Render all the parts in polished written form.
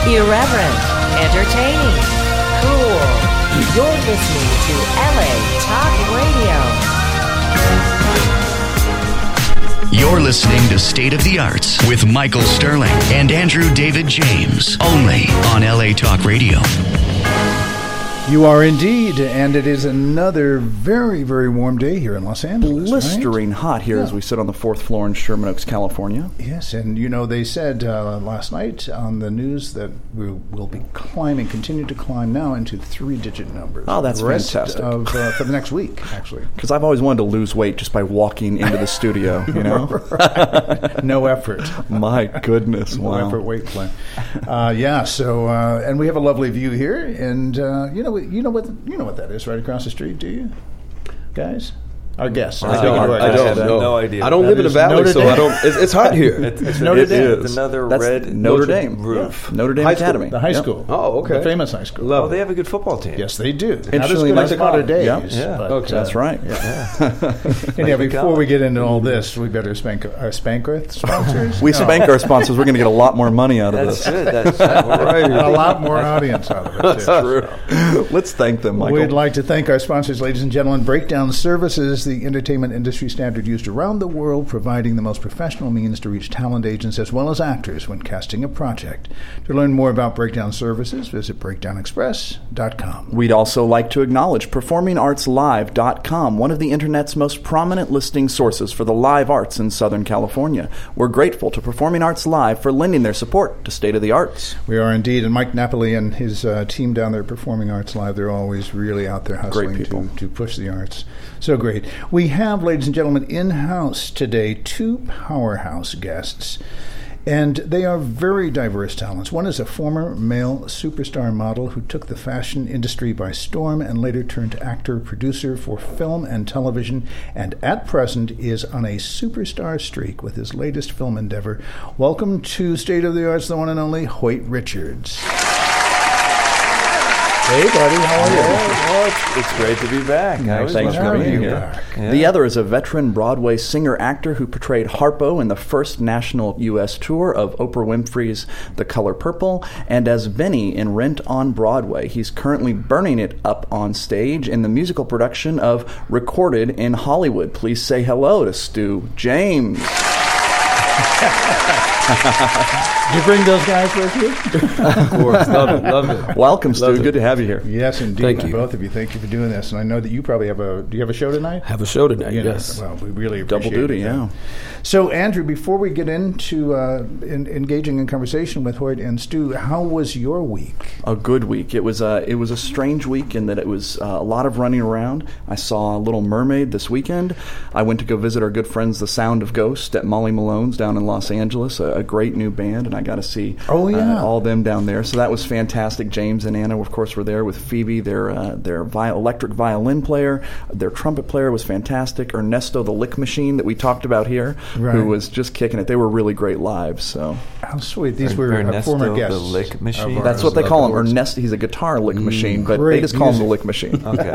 Irreverent, entertaining, cool. You're listening to LA Talk Radio. You're listening to State of the Arts with Michael Sterling and Andrew David James, only on LA Talk Radio. You are indeed, and it is another very, very warm day here in Los Angeles. Blistering right? hot here as we sit on the 4th floor in Sherman Oaks, California. Yes, and you know, they said last night on the news that we will be continue to climb now into 3-digit numbers. Oh, that's fantastic. For the next week, actually. Because I've always wanted to lose weight just by walking into the studio, you know? No effort. My goodness, No wow. effort weight plan. So, and we have a lovely view here, and you know what that is right across the street, do you, guys? Our guests. I have no idea. I don't live in the valley, Notre so Dame. I don't. It's hot here. It's Notre Dame. It's another That's red Notre Dame roof. Notre Dame High Academy. school. The high school. Oh, okay. The famous high school. Oh, they have a good football team. Yes, they do. Not as Interestingly good as enough, Notre Dame's. yeah. But, Okay. That's right. and before we get into all this, we better spank our sponsors. We spank our sponsors. We're going to get a lot more money out of That's this. good. That's right. And a lot more audience out of it. That's too. true. Let's thank them, Michael. We'd like to thank our sponsors, ladies and gentlemen. Breakdown Services, the entertainment industry standard used around the world, providing the most professional means to reach talent agents as well as actors when casting a project. To learn more about Breakdown Services, visit breakdownexpress.com. We'd also like to acknowledge PerformingArtsLive.com, one of the Internet's most prominent listing sources for the live arts in Southern California. We're grateful to Performing Arts Live for lending their support to State of the Arts. We are indeed, and Mike Napoli and his team down there at Performing Arts Live, they're always really out there hustling Great people. to push the arts. So great. We have, ladies and gentlemen, in-house today 2 powerhouse guests, and they are very diverse talents. One is a former male superstar model who took the fashion industry by storm and later turned actor, producer for film and television, and at present is on a superstar streak with his latest film endeavor. Welcome to State of the Arts, the one and only Hoyt Richards. Hey, buddy, how are you? It's great to be back. Thanks for being here. Yeah. The other is a veteran Broadway singer-actor who portrayed Harpo in the first national U.S. tour of Oprah Winfrey's The Color Purple, and as Vinny in Rent on Broadway. He's currently burning it up on stage in the musical production of Recorded in Hollywood. Please say hello to Stu James. Did you bring those guys with you? Of course. Love it. Welcome, Stu. Loved it. Good to have you here. Yes, indeed. Thank you. Both of you. Thank you for doing this. And I know that you probably have do you have a show tonight? Have a show tonight, You know, yes. Well, we really appreciate Double duty, it. yeah. So, Andrew, before we get into engaging in conversation with Hoyt and Stu, how was your week? A good week. It was a strange week in that it was a lot of running around. I saw Little Mermaid this weekend. I went to go visit our good friends, The Sound of Ghost, at Molly Malone's down in Los Angeles, a great new band, and I got to see all them down there. So that was fantastic. James and Anna, of course, were there with Phoebe, their electric violin player. Their trumpet player was fantastic. Ernesto, the lick machine that we talked about here, who was just kicking it. They were really great live. So how sweet. These were Ernesto, former guests. the lick machine? that's what they call him. Ernesto, he's a guitar lick machine, but they just call him the lick machine. Okay.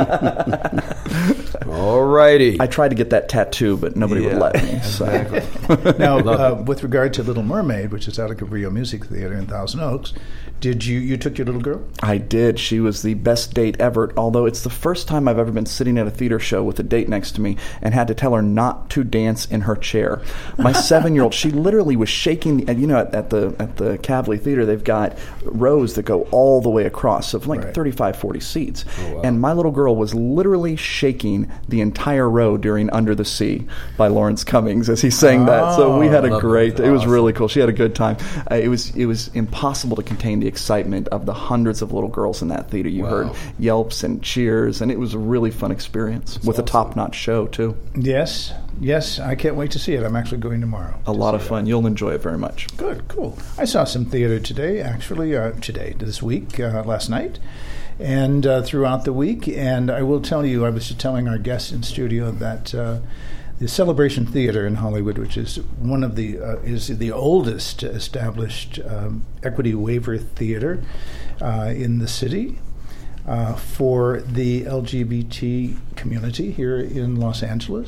All righty. I tried to get that tattoo, but nobody would let me. So. Exactly. Now, with regard to Little Mermaid, which is out of Cabrillo Music Theater in Thousand Oaks, did you took your little girl? I did. She was the best date ever, although it's the first time I've ever been sitting at a theater show with a date next to me and had to tell her not to dance in her chair. My 7-year-old, she literally was shaking. And at the Kavli Theater, they've got rows that go all the way across, of like 35, 40 seats. Oh, wow. And my little girl was literally shaking the entire row during Under the Sea by Lawrence Cummings as he sang that. So we had a great, it was really cool. She had a good time. It was impossible to contain the excitement of the hundreds of little girls in that theater. You heard yelps and cheers, and it was a really fun experience with a top-notch show, too. Yes, I can't wait to see it. I'm actually going tomorrow. A lot of fun. You'll enjoy it very much. Good, cool. I saw some theater today, actually, this week, last night, and throughout the week. And I will tell you, I was just telling our guests in studio that the Celebration Theater in Hollywood, which is one of is the oldest established equity waiver theater in the city for the LGBT community here in Los Angeles.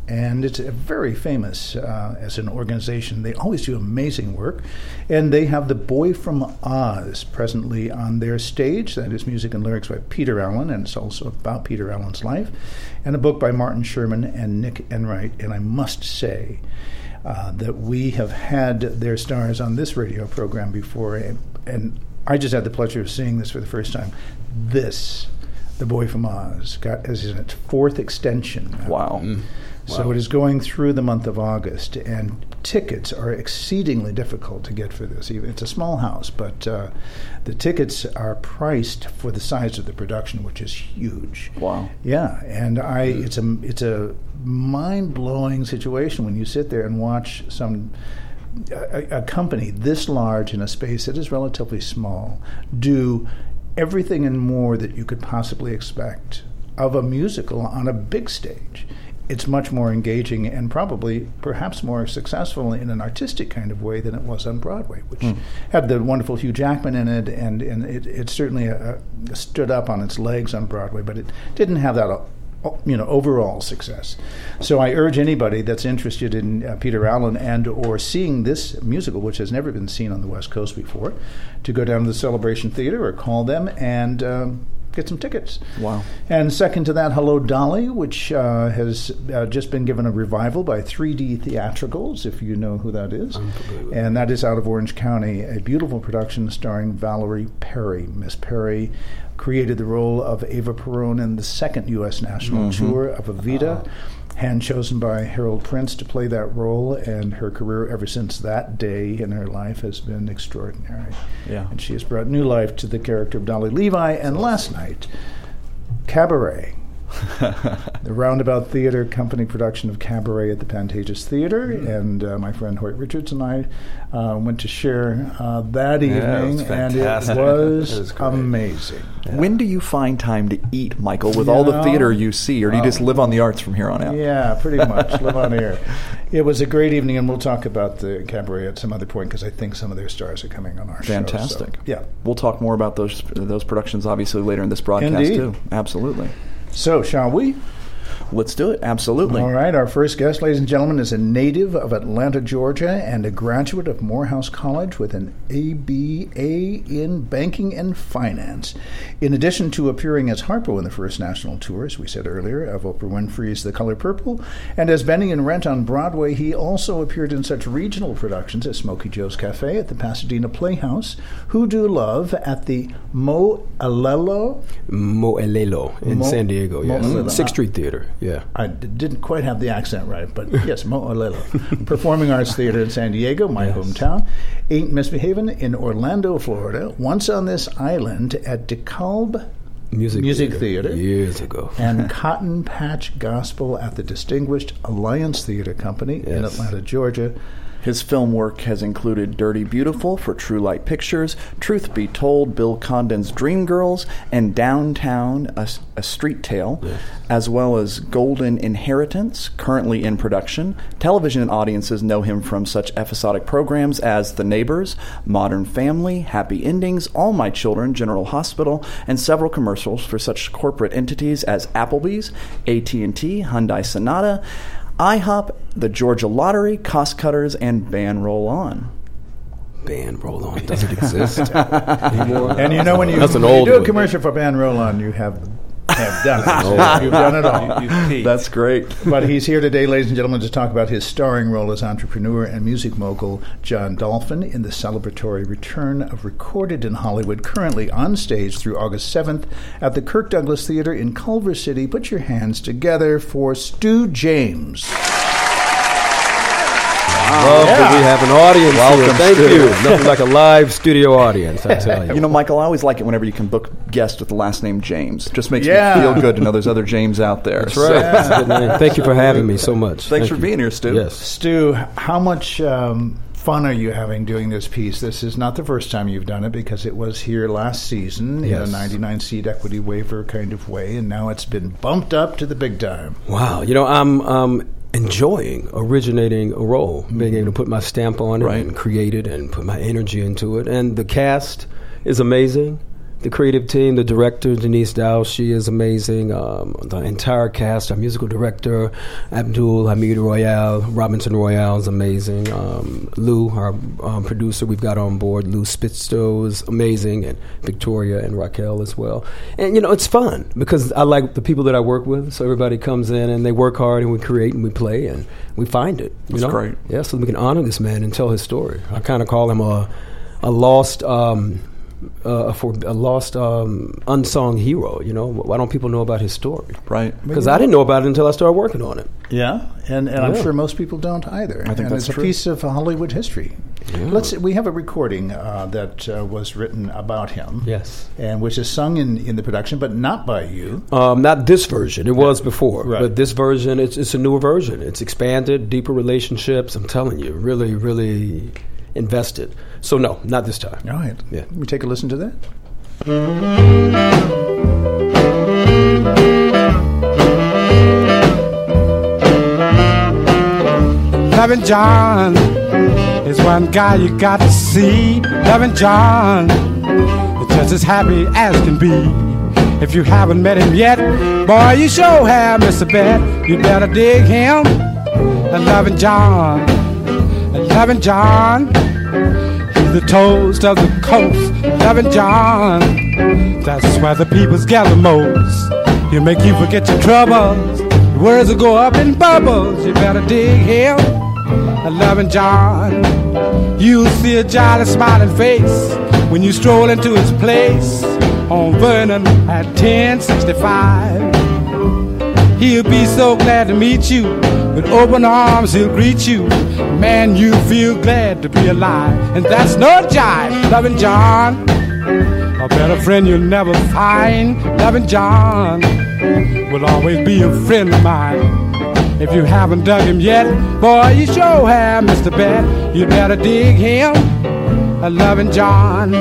And it's very famous as an organization. They always do amazing work. And they have The Boy from Oz presently on their stage. That is music and lyrics by Peter Allen, and it's also about Peter Allen's life. And a book by Martin Sherman and Nick Enright. And I must say that we have had their stars on this radio program before. And I just had the pleasure of seeing this for the first time. This, The Boy from Oz, is in its 4th extension. Wow. So it is going through the month of August, and tickets are exceedingly difficult to get for this. It's a small house, but the tickets are priced for the size of the production, which is huge. Wow. Yeah, and it's a mind-blowing situation when you sit there and watch a company this large in a space that is relatively small do everything and more that you could possibly expect of a musical on a big stage. It's much more engaging and probably perhaps more successful in an artistic kind of way than it was on Broadway, which had the wonderful Hugh Jackman in it, and it certainly stood up on its legs on Broadway, but it didn't have that overall success. So I urge anybody that's interested in Peter Allen and or seeing this musical, which has never been seen on the West Coast before, to go down to the Celebration Theater or call them and get some tickets. Wow. And second to that, Hello, Dolly, which has just been given a revival by 3D Theatricals, if you know who that is. And that is out of Orange County, a beautiful production starring Valerie Perry. Miss Perry created the role of Eva Perón in the 2nd U.S. national tour of Evita, hand-chosen by Harold Prince to play that role, and her career ever since that day in her life has been extraordinary. Yeah. And she has brought new life to the character of Dolly Levi. And last night, Cabaret. The Roundabout Theater Company production of Cabaret at the Pantages Theater, and my friend Hoyt Richards and I went to share that evening, and it was amazing. Yeah. When do you find time to eat, Michael, with all the theater you see, or do you just live on the arts from here on out? Yeah, pretty much, live on air. It was a great evening, and we'll talk about the Cabaret at some other point, because I think some of their stars are coming on our show. Fantastic. So, yeah. We'll talk more about those productions, obviously, later in this broadcast, Indeed. too. Absolutely. So, shall we? Let's do it. Absolutely. All right. Our first guest, ladies and gentlemen, is a native of Atlanta, Georgia, and a graduate of Morehouse College with an ABA in Banking and Finance. In addition to appearing as Harpo in the first national tour, as we said earlier, of Oprah Winfrey's The Color Purple, and as Benny in Rent on Broadway, he also appeared in such regional productions as Smokey Joe's Cafe at the Pasadena Playhouse, Hoodoo Love at the Mo'olelo in San Diego, yes. 6th Street Theater, yeah. I didn't quite have the accent right, but yes, Mo'olelo. Performing Arts Theater in San Diego, my hometown. Ain't Misbehavin' in Orlando, Florida. Once on This Island at DeKalb Music Theater years ago. And Cotton Patch Gospel at the Distinguished Alliance Theater Company in Atlanta, Georgia. His film work has included Dirty Beautiful for True Light Pictures, Truth Be Told, Bill Condon's Dreamgirls, and Downtown, a Street Tale, as well as Golden Inheritance, currently in production. Television audiences know him from such episodic programs as The Neighbors, Modern Family, Happy Endings, All My Children, General Hospital, and several commercials for such corporate entities as Applebee's, AT&T, Hyundai Sonata, IHOP, the Georgia Lottery, Cost Cutters, and Band Roll On. Band Roll On doesn't exist anymore. And you know when you do a commercial for Band Roll On, you have done it. You've done it all. That's great. But he's here today, ladies and gentlemen, to talk about his starring role as entrepreneur and music mogul John Dolphin in the celebratory return of Recorded in Hollywood, currently on stage through August 7th at the Kirk Douglas Theater in Culver City. Put your hands together for Stu James. Love that we have an audience here. Thank you. Nothing like a live studio audience, I tell you. You know, Michael, I always like it whenever you can book guests with the last name James. Just makes me feel good to know there's other James out there. That's right. So. Thank you for having me so much. Thanks for being here, Stu. Yes. Stu, how much fun are you having doing this piece? This is not the first time you've done it, because it was here last season in a 99-seat equity waiver kind of way, and now it's been bumped up to the big time. Wow. You know, I'm enjoying originating a role, being able to put my stamp on it and create it and put my energy into it. And the cast is amazing. the creative team, the director, Denise Dow, she is amazing. The entire cast, our musical director, Abdul Hamid Royale, Robinson Royale is amazing. Lou, our producer, we've got on board. Lou Spitzto is amazing, and Victoria and Raquel as well. And, it's fun because I like the people that I work with, so everybody comes in and they work hard and we create and we play and we find it. That's great. Yeah, so we can honor this man and tell his story. I kind of call him a lost unsung hero. Why don't people know about his story? Right. Because I didn't know about it until I started working on it. Yeah, and I'm sure most people don't either. I think that's it's true. a piece of Hollywood history. Yeah. We have a recording that was written about him. Yes. And which is sung in the production, but not by you. Not this version. It was before. Right. But this version, it's a newer version. It's expanded, deeper relationships. I'm telling you, really, really invested. So no, not this time. All right. Yeah. Let me take a listen to that. Loving John is one guy you got to see. Loving John is just as happy as can be. If you haven't met him yet, boy, you sure have missed a bet. You better dig him. Loving John, Loving John, he's the toast of the coast. Loving John, that's where the peoples gather most. He'll make you forget your troubles. Your words will go up in bubbles. You better dig him. Loving John, you'll see a jolly smiling face when you stroll into his place on Vernon at 1065. He'll be so glad to meet you. With open arms he'll greet you. Man, you feel glad to be alive, and that's no jive. Loving John, a better friend you'll never find. Loving John will always be a friend of mine. If you haven't dug him yet, boy, you sure have missed a bet. You better dig him. Loving John.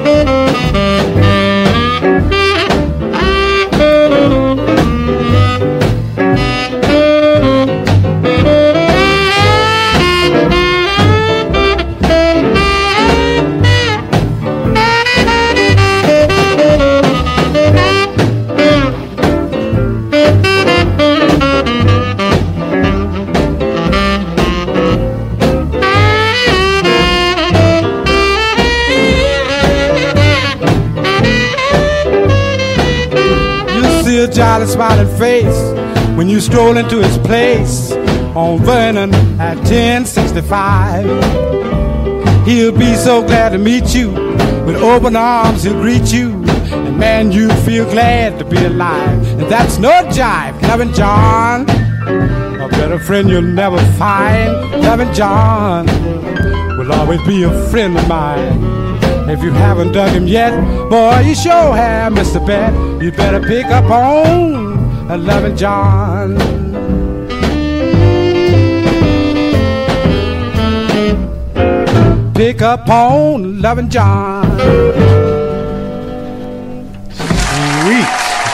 Jolly smiling face when you stroll into his place on Vernon at 1065. He'll be so glad to meet you. With open arms he'll greet you, and man, you feel glad to be alive, and that's no jive. Loving John, a better friend you'll never find. Loving John will always be a friend of mine. If you haven't dug him yet, boy, you sure have missed a bet. You better pick up on Loving John. Pick up on Loving John. Sweet.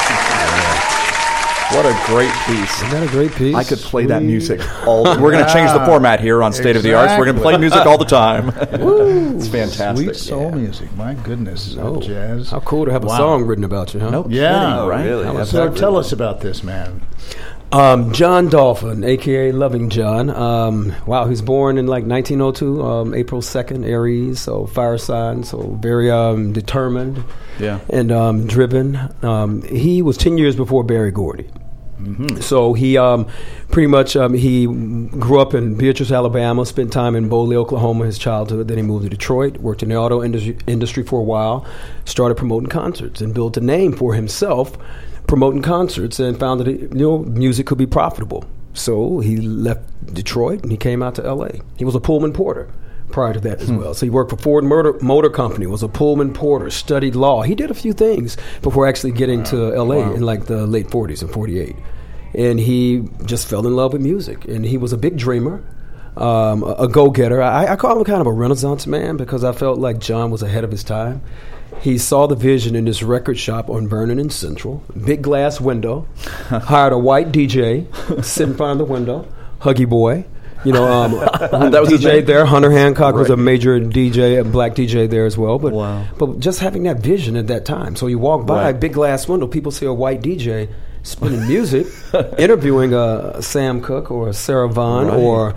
What a great piece. Isn't that a great piece? I could play that music all the time. We're going to change the format here on State of the Arts. We're going to play music all the time. It's fantastic. Sweet soul music. My goodness. Oh, Jazz. how cool to have Wow. a song written about you, huh? Nope. Yeah. Kidding, right? Really? So tell us about this man. John Dolphin, a.k.a. Loving John. Wow, he was born in like 1902, April 2nd, Aries, so fire sign, so very determined and driven. He was 10 years before Berry Gordy. Mm-hmm. So he pretty much he grew up in Beatrice, Alabama, spent time in Boley, Oklahoma his childhood. Then he moved to Detroit, worked in the auto industry for a while, started promoting concerts and built a name for himself promoting concerts, and found that music could be profitable. So he left Detroit and he came out to L.A. He was a Pullman porter prior to that as well. So he worked for Ford Motor Company, was a Pullman porter, studied law. He did a few things before actually getting to L.A. in like the late 40s in 48. And he just fell in love with music. And he was a big dreamer, a go-getter. I call him kind of a Renaissance man because I felt like John was ahead of his time. He saw the vision in this record shop on Vernon and Central, big glass window, hired a white DJ, sit in front of the window, Huggy Boy, You know, That was his DJ name? there. Hunter Hancock was Right. a major DJ, a black DJ there as well. But Wow. but just having that vision at that time. So you walk by Right. big glass window, people see a white DJ spinning music, interviewing Sam Cooke or Sarah Vaughan Right. or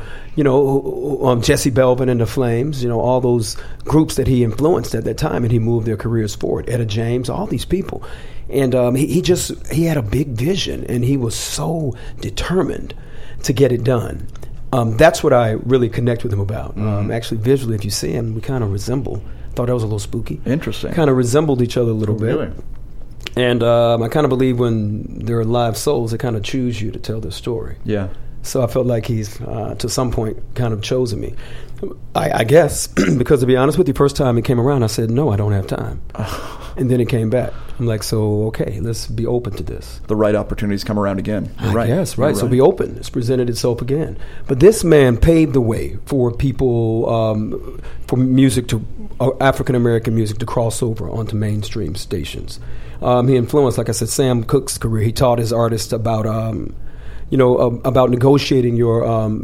Jesse Belvin and the Flames. You know, all those groups that he influenced at that time, and he moved their careers forward. Etta James, all these people. And he had a big vision, and he was so determined to get it done. That's what I really connect with him about. Actually, visually, if you see him, we kind of resemble. Thought that was a little spooky. Interesting. Kind of resembled each other a little bit. Really? And I kind of believe when there are live souls, they kind of choose you to tell their story. Yeah. So I felt like he's, to some point, kind of chosen me. I guess, because to be honest with you, first time he came around, I said, no, I don't have time. And then he came back. I'm like, so, okay, let's be open to this. The right opportunities come around again. You're right. Yes, right. You're So be open. It's presented itself again. But this man paved the way for people, for music to, African American music to cross over onto mainstream stations. He influenced, like I said, Sam Cooke's career. He taught his artists about, about negotiating your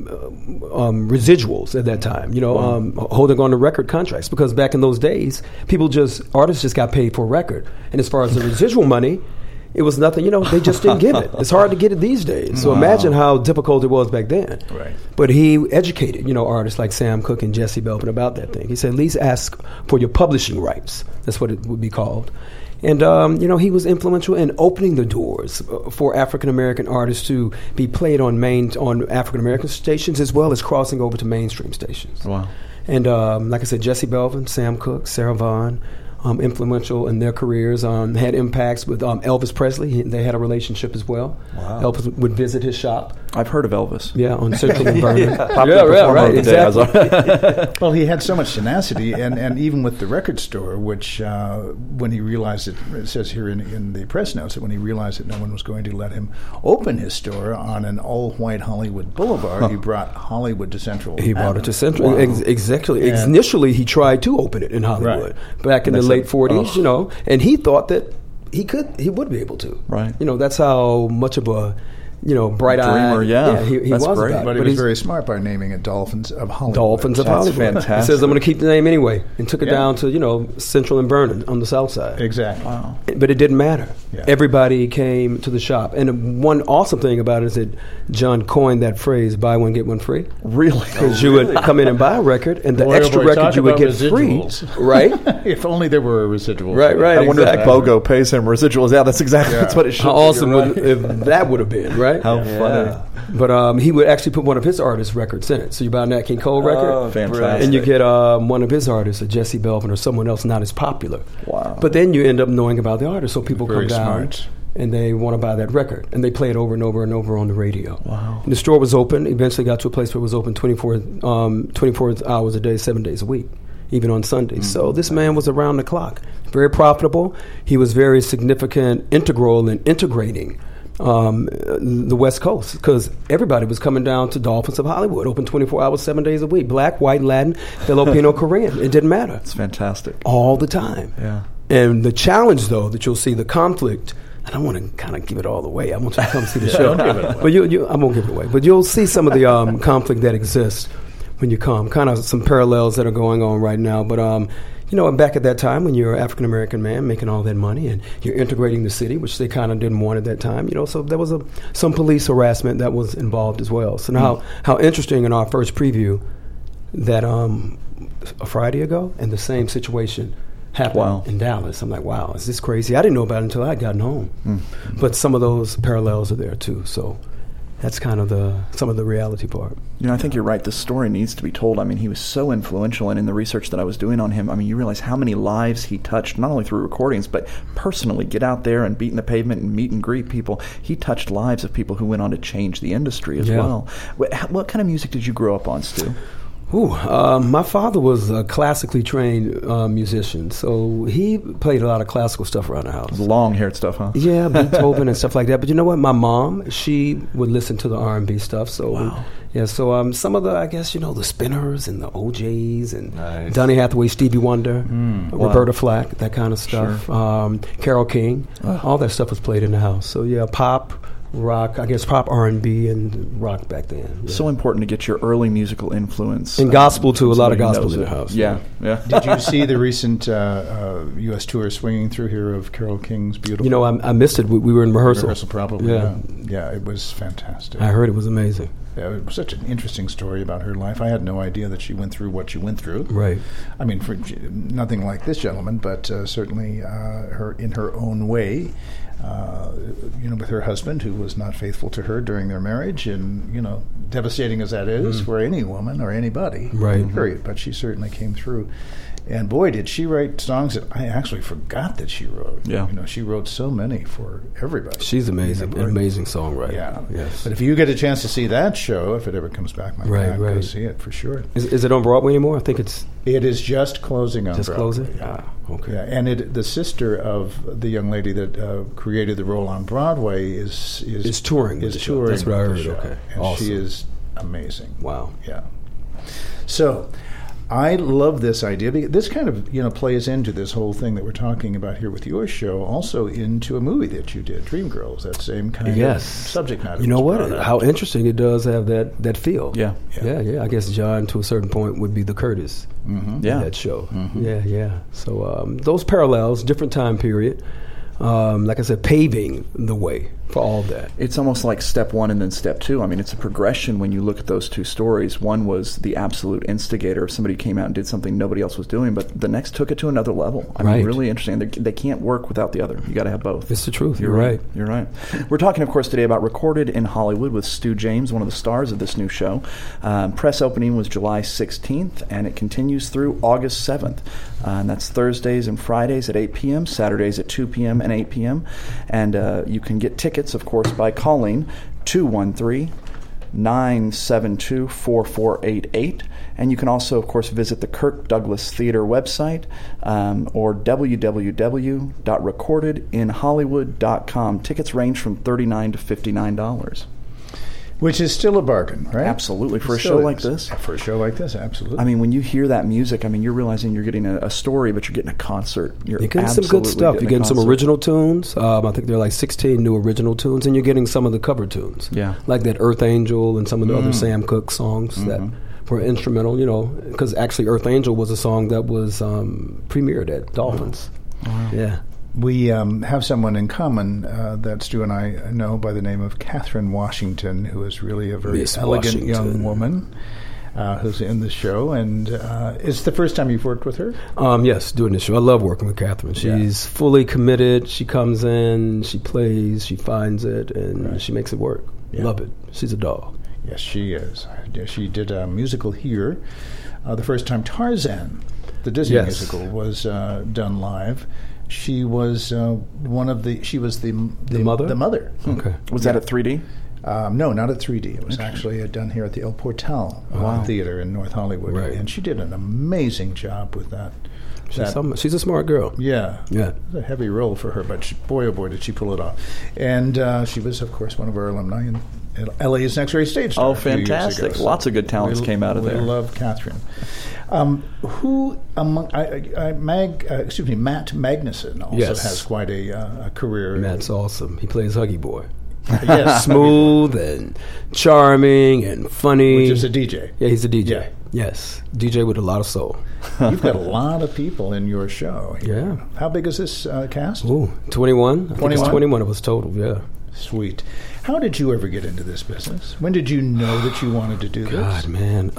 residuals at that time. Holding on to record contracts, because back in those days, artists just got paid for a record, and as far as the residual money, it was nothing. They just didn't give it. It's hard to get it these days. So imagine how difficult it was back then. Right. But he educated, artists like Sam Cooke and Jesse Belvin about that thing. He said, at least ask for your publishing rights. That's what it would be called. And, he was influential in opening the doors for African-American artists to be played on African-American stations, as well as crossing over to mainstream stations. Wow. And like I said, Jesse Belvin, Sam Cooke, Sarah Vaughan, influential in their careers, had impacts with Elvis Presley. They had a relationship as well. Wow. Elvis would visit his shop. I've heard of Elvis. Yeah, on Central and Vernon. Right, Exactly. Well, he had so much tenacity, and even with the record store, which when he realized it says here in the press notes that when he realized that no one was going to let him open his store on an all-white Hollywood boulevard, he brought Hollywood to Central. He brought it to Central. Wow. Exactly. And- initially, he tried to open it in Hollywood back in the late 40s, and he thought that he would be able to. Right. That's how much of a bright-eyed dreamer, yeah. he That's was great. about it. But he was he's very smart by naming it Dolphins of Hollywood. Dolphins of That's Hollywood. fantastic. He says, I'm going to keep the name anyway, and took it Yeah. down to, Central and Vernon on the south side. Exactly. Wow. But it didn't matter. Yeah. Everybody came to the shop. And one awesome thing about it is that John coined that phrase, buy one, get one free. Really? Because you would come in and buy a record, and the Boy, oh extra boy, record talk you would about get free. residuals. Right? If only there were a residual. Right. I wonder exactly. if BOGO pays him residuals. Yeah, that's exactly that's what it should How be. awesome You're right. if that would have been, right? How funny. But he would actually put one of his artists' records in it. So you buy a Nat King Cole record, Fantastic. and you get one of his artists, a Jesse Belvin or someone else not as popular. Wow. But then you end up knowing about the artist, so people Very come down smart. and they want to buy that record, and they play it over and over and over on the radio. Wow. And the store was open. Eventually got to a place where it was open 24 hours a day, 7 days a week, even on Sundays. So this man was around the clock. Very profitable. He was very significant, integral in integrating the West Coast, because everybody was coming down to Dolphins of Hollywood, open 24 hours, 7 days a week. Black, white, Latin, Filipino, Korean. It didn't matter. It's fantastic. All the time. Yeah. And the challenge, though, that you'll see, the conflict, I don't want to kind of give it all away. I want you to come see the show. Don't give it away. But I won't give it away. But you'll see some of the conflict that exists when you come. Kind of some parallels that are going on right now. But back at that time when you're an African-American man making all that money and you're integrating the city, which they kind of didn't want at that time, so there was some police harassment that was involved as well. So now how interesting in our first preview that a Friday ago, and the same situation happened in Dallas. I'm like, wow, is this crazy? I didn't know about it until I'd gotten home. But some of those parallels are there too. So that's kind of some of the reality part. I think you're right. The story needs to be told. I mean, he was so influential, and in the research that I was doing on him, I mean, you realize how many lives he touched, not only through recordings, but personally. Get out there and beat in the pavement and meet and greet people. He touched lives of people who went on to change the industry as well. What kind of music did you grow up on, Stu? My father was a classically trained musician, so he played a lot of classical stuff around the house. Long-haired stuff, huh? Yeah, Beethoven and stuff like that. But you know what? My mom, she would listen to the R&B stuff. So so some of the, I guess, the Spinners and the OJs and Donny Hathaway, Stevie Wonder, Roberta Flack, that kind of stuff. Carole King, all that stuff was played in the house. So pop, rock, I guess pop, R&B, and rock back then. Yeah. So important to get your early musical influence. And gospel too, a lot of somebody gospel knows in the it. house. Yeah, yeah. Did you see the recent U.S. tour swinging through here of Carole King's Beautiful? You know, I missed it. We were in rehearsal. Probably. Yeah. Yeah, it was fantastic. I heard it was amazing. Yeah, it was such an interesting story about her life. I had no idea that she went through what she went through. Right. I mean, for nothing like this gentleman, but certainly her in her own way. With her husband, who was not faithful to her during their marriage, and devastating as that is for any woman or anybody, right? Period. But she certainly came through, and boy, did she write songs that I actually forgot that she wrote. Yeah, she wrote so many for everybody. She's amazing, an amazing songwriter. Yeah, yes. But if you get a chance to see that show, if it ever comes back, go see it for sure. Is it on Broadway anymore? I think it is just closing on Broadway. Closing? Yeah. Okay. Yeah, and the sister of the young lady that created the role on Broadway is touring. Is touring. That's what I heard. Show. Okay, and awesome. She is amazing. Wow. Yeah. So, I love this idea. This kind of plays into this whole thing that we're talking about here with your show. Also into a movie that you did, Dreamgirls. That same kind of subject matter. You know what? How interesting it does have that feel. Yeah. I guess John, to a certain point, would be the Curtis. Mm-hmm. In that show. Mm-hmm. Yeah. So those parallels, different time period. Like I said, paving the way for all that. It's almost like step one and then step two. I mean, it's a progression when you look at those two stories. One was the absolute instigator. Somebody came out and did something nobody else was doing, but the next took it to another level. I mean, really interesting. They can't work without the other. You got to have both. It's the truth. You're right. You're right. We're talking, of course, today about Recorded in Hollywood with Stu James, one of the stars of this new show. Press opening was July 16th, and it continues through August 7th. And that's Thursdays and Fridays at 8 p.m., Saturdays at 2 p.m. and 8 p.m. And you can get tickets, of course, by calling 213-972-4488. And you can also, of course, visit the Kirk Douglas Theater website or www.recordedinhollywood.com. Tickets range from $39 to $59. Which is still a bargain, right? Absolutely. For a show like this. For a show like this, absolutely. I mean, when you hear that music, I mean, you're realizing you're getting a story, but you're getting a concert. You're getting some good stuff. You're getting some original tunes. I think there are like 16 new original tunes, and you're getting some of the cover tunes. Yeah. Like that Earth Angel and some of the other Sam Cooke songs that were instrumental, because actually Earth Angel was a song that was premiered at Dolphins. Wow. Yeah. We have someone in common that Stu and I know by the name of Catherine Washington, who is really a very elegant young woman who's in the show. And it's the first time you've worked with her? Yes, doing this show. I love working with Catherine. She's fully committed. She comes in, she plays, she finds it, and she makes it work. Yeah. Love it. She's a doll. Yes, she is. She did a musical here. The first time Tarzan, the Disney musical, was done live. She was one of the. She was the mother. The mother. Okay. Was that at 3D? No, not at 3D. It was actually done here at the El Portal Theater in North Hollywood, and she did an amazing job with that. She's a smart girl. Yeah. It was a heavy role for her, but boy, oh boy, did she pull it off. And she was, of course, one of our alumni in LA's Next Great Stage Star. Oh, fantastic! Lots of good talents came out of there. We love Catherine. Who among Matt Magnuson also has quite a career. Matt's awesome. He plays Huggy Boy. Yes, smooth and charming and funny. Which is a DJ. Yeah, he's a DJ. Yeah. Yes, DJ with a lot of soul. You've got a lot of people in your show. Yeah. How big is this cast? 21. I think it's 21 of us total, yeah. Sweet. How did you ever get into this business? When did you know that you wanted to do this? God, man.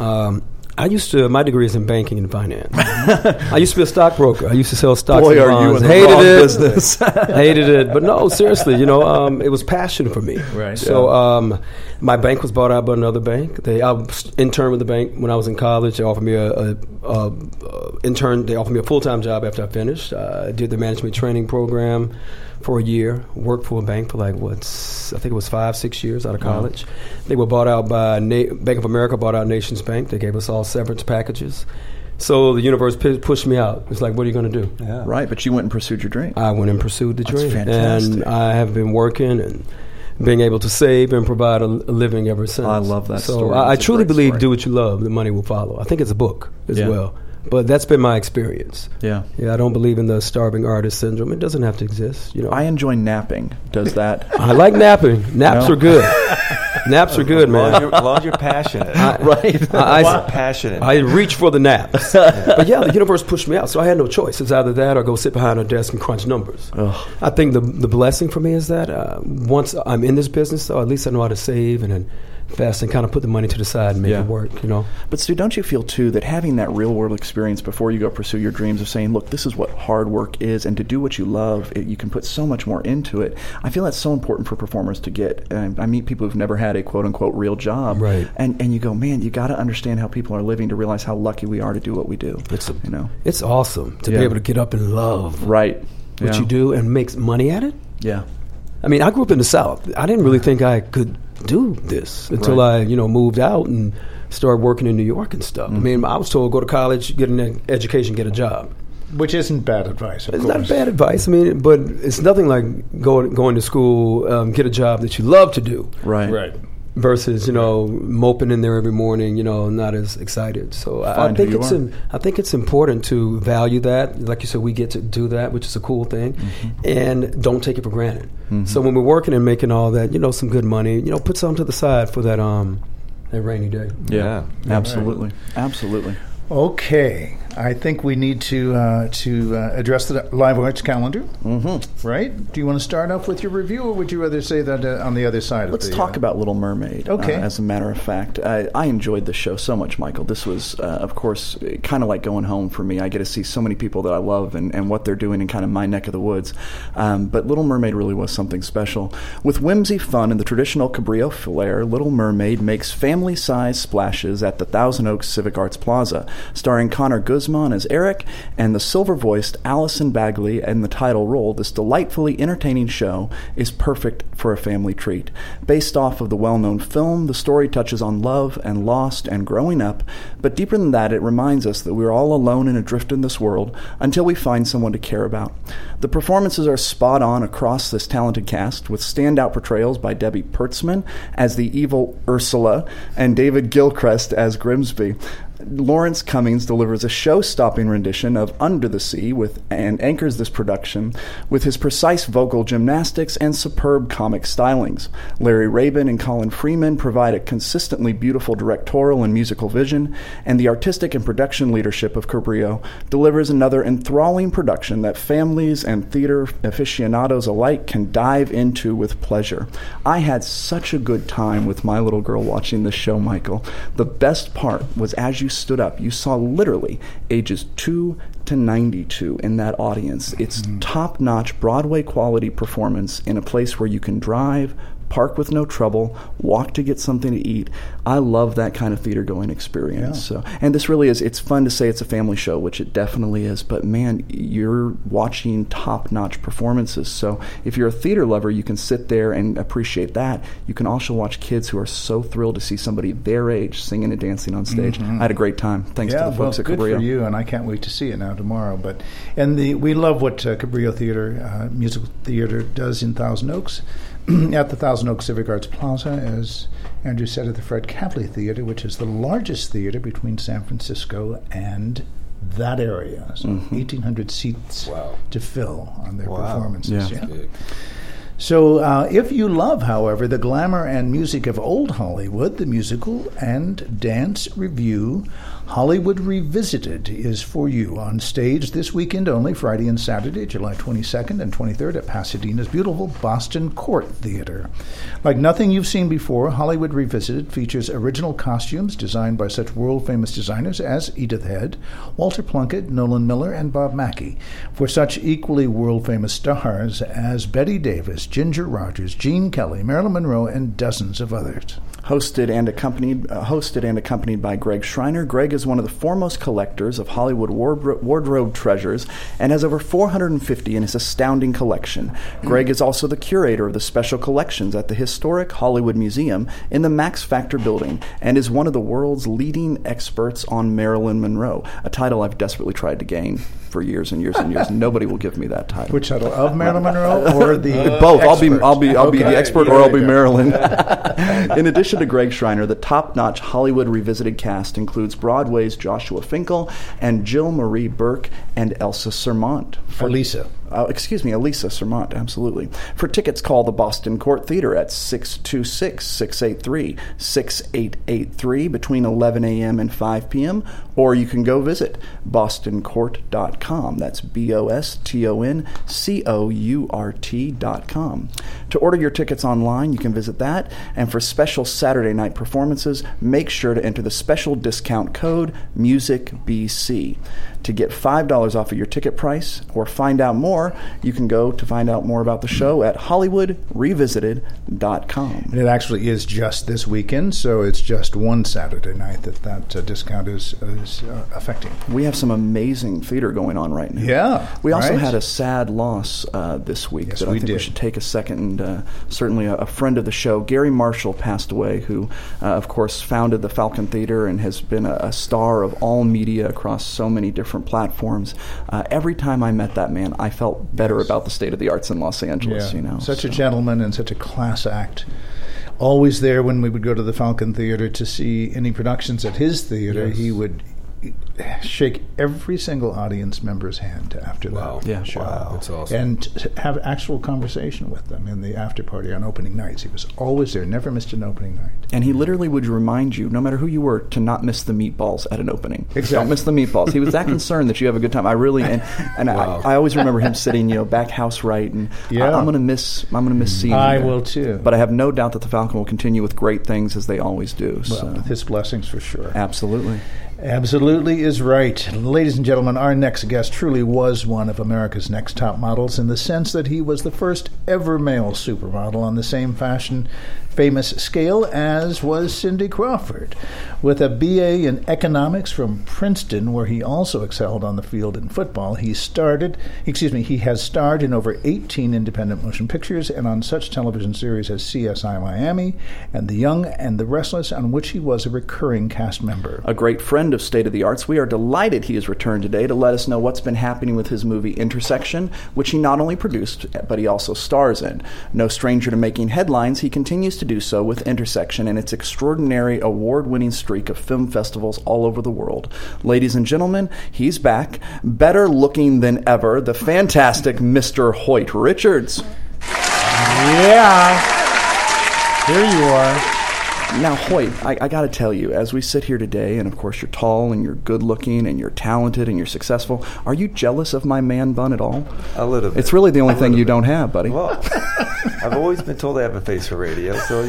My degree is in banking and finance. I used to be a stockbroker. I used to sell stocks and bonds. Boy, are you in the wrong business. Hated it. But no, seriously, it was passion for me. Right. So my bank was bought out by another bank. I was intern with the bank when I was in college. They offered me a intern. They offered me a full-time job after I finished. I did the management training program for a year. Worked for a bank for I think it was 5-6 years out of college. They were bought out by Bank of America. Bought out Nations Bank. They gave us all severance packages. So the universe pushed me out. It's like, what are you going to do? Yeah. Right, but you went and pursued your dream. I went and pursued the dream. That's fantastic. And I have been working and being able to save and provide a living ever since. I love that so story. I truly believe story. Do what you love, the money will follow. I think it's a book as well. But that's been my experience. Yeah. I don't believe in the starving artist syndrome. It doesn't have to exist. I enjoy napping. Does that? I like napping. Naps are good. Naps are good, man. As long as you're passionate. Right. I'm passionate. I reach for the naps. But the universe pushed me out, so I had no choice. It's either that or go sit behind a desk and crunch numbers. Ugh. I think the blessing for me is that once I'm in this business, at least I know how to save and then invest and kind of put the money to the side and make it work, But Stu, don't you feel too that having that real world experience before you go pursue your dreams of saying, look, this is what hard work is, and to do what you love, you can put so much more into it. I feel that's so important for performers to get. I meet people who've never had a quote unquote real job, right? And you go, man, you got to understand how people are living to realize how lucky we are to do what we do. It's awesome to be able to get up and love what you do and make money at it. Yeah. I mean, I grew up in the South. I didn't really think I could do this until I, moved out and started working in New York and stuff. I mean, I was told go to college, get an education, get a job. Which isn't bad advice, of course. It's not bad advice. I mean, but it's nothing like going to school, get a job that you love to do. Right. Versus, moping in there every morning, not as excited. So I think it's important to value that. Like you said, we get to do that, which is a cool thing, and don't take it for granted. So when we're working and making all that, some good money, put some to the side for that rainy day. Yeah. Absolutely. Right. Absolutely. Okay, I think we need to address the Live Arts calendar, right? Do you want to start off with your review, or would you rather say that on the other side Let's of the... talk about Little Mermaid, as a matter of fact. I enjoyed the show so much, Michael. This was, of course, kind of like going home for me. I get to see so many people that I love and what they're doing in kind of my neck of the woods. But Little Mermaid really was something special. With whimsy, fun, and the traditional Cabrillo flair, Little Mermaid makes family-sized splashes at the Thousand Oaks Civic Arts Plaza, starring Connor Guzman as Eric and the silver-voiced Allison Bagley in the title role. This delightfully entertaining show is perfect for a family treat. Based off of the well-known film, the story touches on love and lost and growing up, but deeper than that, it reminds us that we're all alone and adrift in this world until we find someone to care about. The performances are spot on across this talented cast, with standout portrayals by Debbie Pertzman as the evil Ursula and David Gilchrist as Grimsby. Lawrence Cummings delivers a show-stopping rendition of Under the Sea and anchors this production with his precise vocal gymnastics and superb comic stylings. Larry Rabin and Colin Freeman provide a consistently beautiful directorial and musical vision, and the artistic and production leadership of Cabrillo delivers another enthralling production that families and theater aficionados alike can dive into with pleasure. I had such a good time with my little girl watching this show, Michael. The best part was as you stood up, you saw literally ages 2 to 92 in that audience. It's top-notch Broadway quality performance in a place where you can drive, park with no trouble, walk to get something to eat. I love that kind of theater-going experience. Yeah. So, and this really is, it's fun to say it's a family show, which it definitely is, but man, you're watching top-notch performances. So if you're a theater lover, you can sit there and appreciate that. You can also watch kids who are so thrilled to see somebody their age singing and dancing on stage. I had a great time, thanks to the folks at Cabrillo. Good for you, and I can't wait to see it now tomorrow. We love what Cabrillo Theater, musical theater, does in Thousand Oaks. At the Thousand Oaks Civic Arts Plaza, as Andrew said, at the Fred Kavli Theater, which is the largest theater between San Francisco and that area. So 1,800 seats to fill on their performances. Yeah. So if you love, however, the glamour and music of old Hollywood, the musical and dance review Hollywood Revisited is for you on stage this weekend only, Friday and Saturday, July 22nd and 23rd at Pasadena's beautiful Boston Court Theater. Like nothing you've seen before, Hollywood Revisited features original costumes designed by such world-famous designers as Edith Head, Walter Plunkett, Nolan Miller, and Bob Mackie, for such equally world-famous stars as Bette Davis, Ginger Rogers, Gene Kelly, Marilyn Monroe, and dozens of others. Hosted and accompanied by Greg Schreiner. Greg is one of the foremost collectors of Hollywood wardrobe treasures and has over 450 in his astounding collection. Greg is also the curator of the special collections at the historic Hollywood Museum in the Max Factor building and is one of the world's leading experts on Marilyn Monroe, a title I've desperately tried to gain for years and years and years. Nobody will give me that title. Which title, of Marilyn Monroe or the both? Expert? I'll be the expert, or I'll be Marilyn. In addition addition to Greg Schreiner, the top-notch Hollywood Revisited cast includes Broadway's Joshua Finkel and Jill Marie Burke and Elsa Sermont. Elisa Sermont, absolutely. For tickets, call the Boston Court Theater at 626-683-6883 between 11 a.m. and 5 p.m., or you can go visit bostoncourt.com. That's BOSTONCOURT.com. To order your tickets online, you can visit that, and for special Saturday night performances, make sure to enter the special discount code MUSICBC. To get $5 off of your ticket price or find out more, you can go to find out more about the show at HollywoodRevisited.com. And it actually is just this weekend, so it's just one Saturday night that discount is affecting. We have some amazing theater going on right now. Yeah. We also right? had a sad loss this week that I think we should take a second and certainly a friend of the show, Gary Marshall, passed away, who, of course, founded the Falcon Theater and has been a star of all media across so many different platforms. Every time I met that man, I felt better about the state of the arts in Los Angeles. Yeah. Such a gentleman and such a class act. Always there when we would go to the Falcon Theater to see any productions at his theater. Yes. He would shake every single audience member's hand after that show. Wow, that's awesome. And have actual conversation with them in the after party on opening nights. He was always there, never missed an opening night. And he literally would remind you, no matter who you were, to not miss the meatballs at an opening. Exactly. Don't miss the meatballs. He was that concerned that you have a good time. I really wow. I always remember him sitting, back house right, and I'm going to miss seeing him. I will too. But I have no doubt that the Falcon will continue with great things as they always do. Well, with his blessings for sure. Absolutely. Absolutely is right. Ladies and gentlemen, our next guest truly was one of America's Next Top Models in the sense that he was the first ever male supermodel on the same famous scale as was Cindy Crawford. With a BA in economics from Princeton, where he also excelled on the field in football, he has starred in over 18 independent motion pictures and on such television series as CSI Miami and The Young and the Restless, on which he was a recurring cast member. A great friend of State of the Arts, we are delighted he has returned today to let us know what's been happening with his movie Intersection, which he not only produced, but he also stars in. No stranger to making headlines, he continues to do so with Intersection and its extraordinary award-winning streak of film festivals all over the world. Ladies and gentlemen, he's back, better looking than ever, the fantastic Mr. Hoyt Richards. Yeah, here you are. Now, Hoyt, I got to tell you, as we sit here today, and of course you're tall and you're good-looking and you're talented and you're successful, are you jealous of my man bun at all? A little bit. It's really the only thing you don't have, buddy. Well, I've always been told I have a face for radio, so,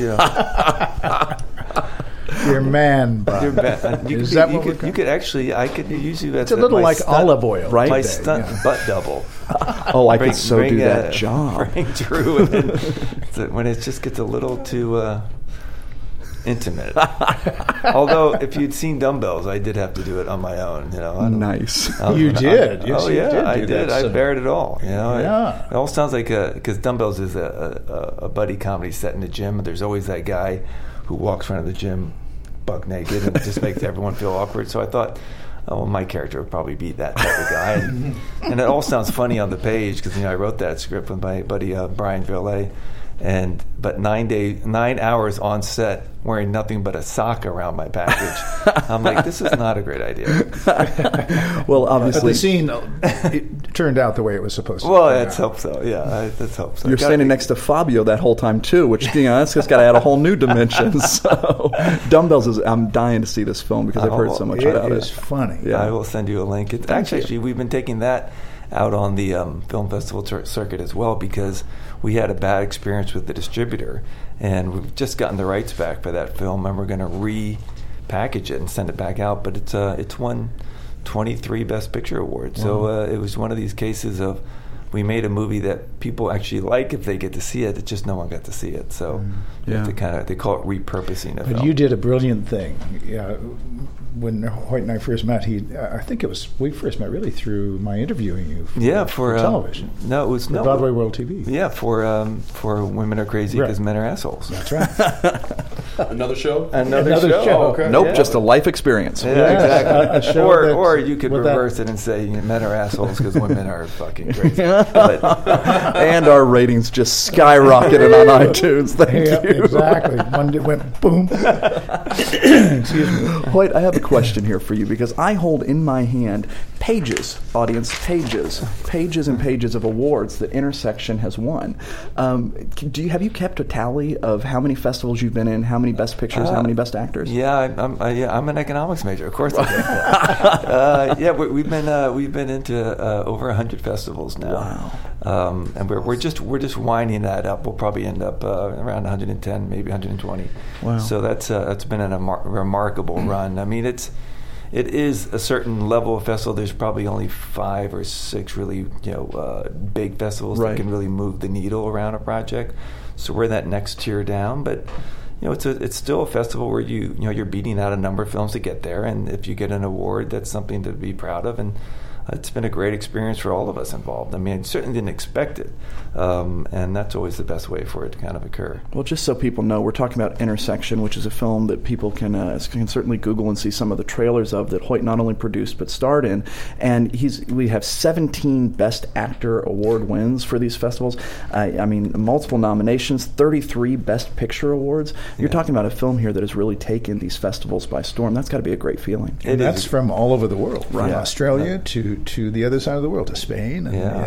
Your man bun. You could actually, I could use you as it's a little like olive oil, right? My stunt butt double. Oh, I could so do that job. Bring Drew in when it just gets a little too intimate. Although, if you'd seen Dumbbells, I did have to do it on my own. Nice. You did. Yes, I did. I bared it all. Yeah. It all sounds like because Dumbbells is a buddy comedy set in the gym, and there's always that guy who walks around the gym buck naked and just makes everyone feel awkward. So I thought, my character would probably be that type of guy. And it all sounds funny on the page because I wrote that script with my buddy Brian Villet. But 9 hours on set wearing nothing but a sock around my package. I'm like, this is not a great idea. Well, obviously, but the scene it turned out the way it was supposed to. Well, let's hope so. Yeah, let's hope so. You're standing next to Fabio that whole time too, which that's just got to add a whole new dimension. So, Dumbbells I'm dying to see this film because I've heard so much about it. It is funny. Yeah, I will send you a link. Actually, we've been taking that out on the film festival circuit as well because we had a bad experience with the distributor, and we've just gotten the rights back for that film, and we're going to repackage it and send it back out. But it's won 23 Best Picture awards, so it was one of these cases of we made a movie that people actually like if they get to see it. It's just no one got to see it, so they call it repurposing a film. But you did a brilliant thing. When Hoyt and I first met, I think we first met really through my interviewing you for television. No, it was for Broadway World TV. Yeah, for Women Are Crazy Because Men Are Assholes. That's right. Another show? Another show. Oh, okay. Nope, just a life experience. Yeah, exactly. A show or you could reverse it and say men are assholes because women are fucking crazy. And our ratings just skyrocketed on iTunes. Thank you. Exactly. One day went boom. Excuse me. Hoyt, I have a question here for you because I hold in my hand pages, audience, pages and pages of awards that Intersection has won. Have you kept a tally of how many festivals you've been in, how many Best Pictures, how many Best Actors? Yeah, I'm an economics major. Of course, I do. We've been into over 100 festivals now. Wow. And we're just winding that up. We'll probably end up around 110, maybe 120. Wow. So that's been a remarkable run. I mean, it is a certain level of festival. There's probably only 5 or 6 really big festivals that can really move the needle around a project. So we're that next tier down, but it's still a festival where you're beating out a number of films to get there, and if you get an award, that's something to be proud of. And it's been a great experience for all of us involved. I mean, I certainly didn't expect it, and that's always the best way for it to kind of occur. Well, just so people know, we're talking about Intersection, which is a film that people can certainly Google and see some of the trailers of that Hoyt not only produced but starred in. And we have 17 Best Actor award wins for these festivals. I mean, multiple nominations, 33 Best Picture awards. You're talking about a film here that has really taken these festivals by storm. That's got to be a great feeling. And that's from all over the world, from Australia to the other side of the world, to Spain.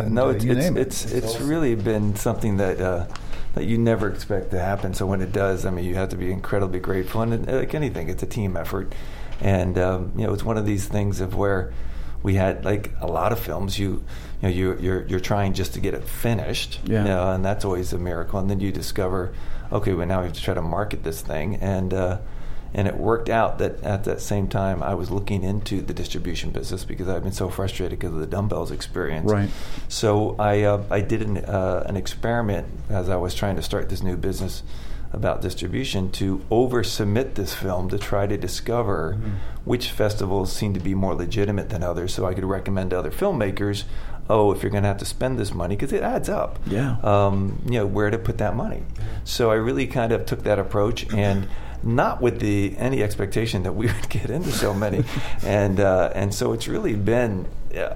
It's really been something that you never expect to happen. So when it does, I mean, you have to be incredibly grateful. And like anything, it's a team effort. And it's one of these things of where we had like a lot of films. You're trying just to get it finished. And that's always a miracle. And then you discover, okay, well now we have to try to market this thing. And it worked out that at that same time I was looking into the distribution business because I've been so frustrated because of the dumbbells experience. Right. So I did an experiment as I was trying to start this new business about distribution to over-submit this film to try to discover which festivals seemed to be more legitimate than others so I could recommend to other filmmakers, if you're going to have to spend this money, because it adds up, where to put that money. So I really kind of took that approach and not with any expectation that we would get into so many, and so it's really been,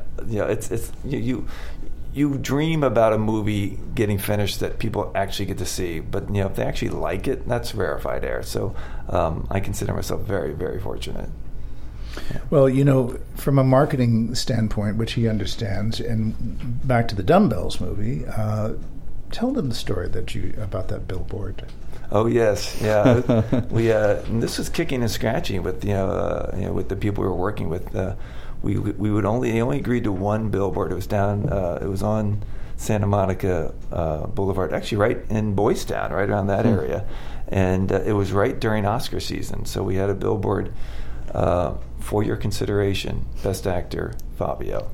you dream about a movie getting finished that people actually get to see, but if they actually like it, that's rarefied air. So I consider myself very, very fortunate. Well, from a marketing standpoint, which he understands, and back to the Dumbbells movie, tell them the story about that billboard. Oh yes, yeah. And this was kicking and scratching with with the people we were working with. They only agreed to one billboard. It was down. It was on Santa Monica Boulevard, actually right in Boys Town, right around that area, and it was right during Oscar season. So we had a billboard. For your consideration, Best Actor, Fabio.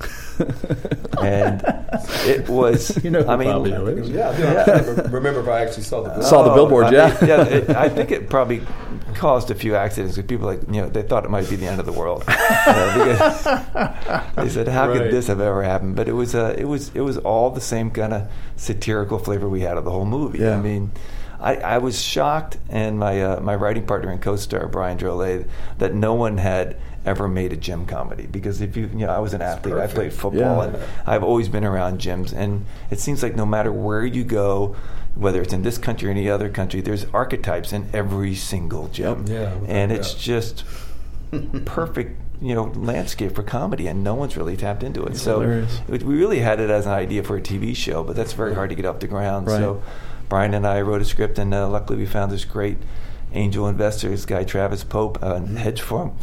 And it was, Fabio is? Yeah. Remember if I actually saw the billboard. Saw the billboard, I think it probably caused a few accidents because people they thought it might be the end of the world. Because they said, how could this have ever happened? But it was all the same kind of satirical flavor we had of the whole movie. Yeah. I mean, I was shocked, and my writing partner and co-star Brian Drolet, that no one had ever made a gym comedy. Because if I was an athlete, I played football, and I've always been around gyms, and it seems like no matter where you go, whether it's in this country or any other country, there's archetypes in every single gym, and it's just perfect. Landscape for comedy, and no one's really tapped into it. So we really had it as an idea for a TV show, but that's very hard to get off the ground. Right. So Brian and I wrote a script, and luckily we found this great angel investor, this guy Travis Pope, a hedge fund